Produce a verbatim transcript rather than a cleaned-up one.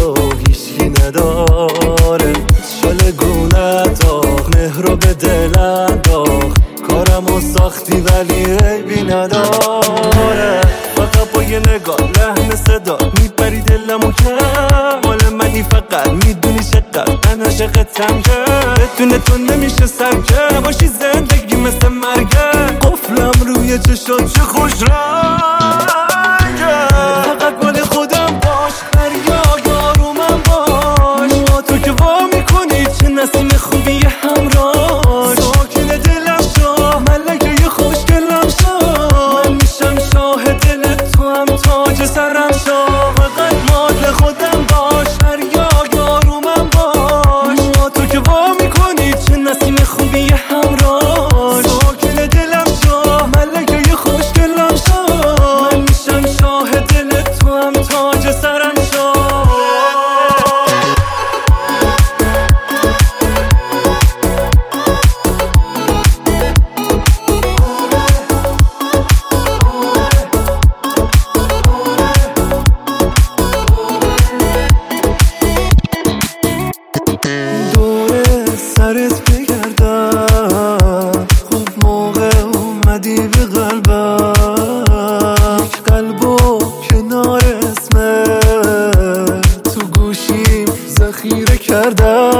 تو هیچی نداره. شلگونه داغ مهرو به دلم داغ، کارمو ساختی ولی عیبی نداره. فقط با یه نگاه لحن صدا میبری دلمو کم، مال منی فقط میدونی چقدر من عاشقتم که بدون تو نمیشه سرکه باشی زندگی مثل مرگه. قفلم روی چشات چه خوش رنگه، فقط مال خودم باش فریاد یارو من باش. ما تو که وا میکنی چه نسیم خوبی همراش، ساکن دلم شو ملکه خوشگلم شو. من میشم شاه دل تو هم تاج سرم شو، فقط مال خودم باش فریاد یارو من باش. ما تو که وا میکنی چه نسیم خوبی همراش، ساکن دلم شو ملکه خوشگلم شو. من میشم شاه دل تو هم تاج سرم شو. دوره سرت بگردم، خوب موقع اومدی به قلبم. یک قلبو کنار اسمت تو گوشیم ذخیره کردم.